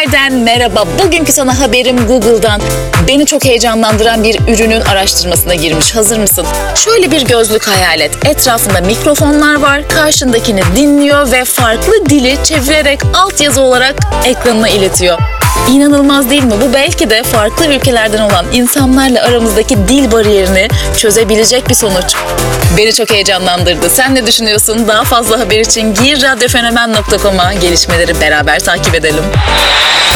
Haber'den merhaba. Bugünkü sana haberim Google'dan. Beni çok heyecanlandıran bir ürünün araştırmasına girmiş. Hazır mısın? Şöyle bir gözlük hayal et. Etrafında mikrofonlar var. Karşındakini dinliyor ve farklı dili çevirerek altyazı olarak ekranına iletiyor. İnanılmaz değil mi? Bu belki de farklı ülkelerden olan insanlarla aramızdaki dil bariyerini çözebilecek bir sonuç. Beni çok heyecanlandırdı. Sen ne düşünüyorsun? Daha fazla haber için gir radyofenomen.com'a, gelişmeleri beraber takip edelim.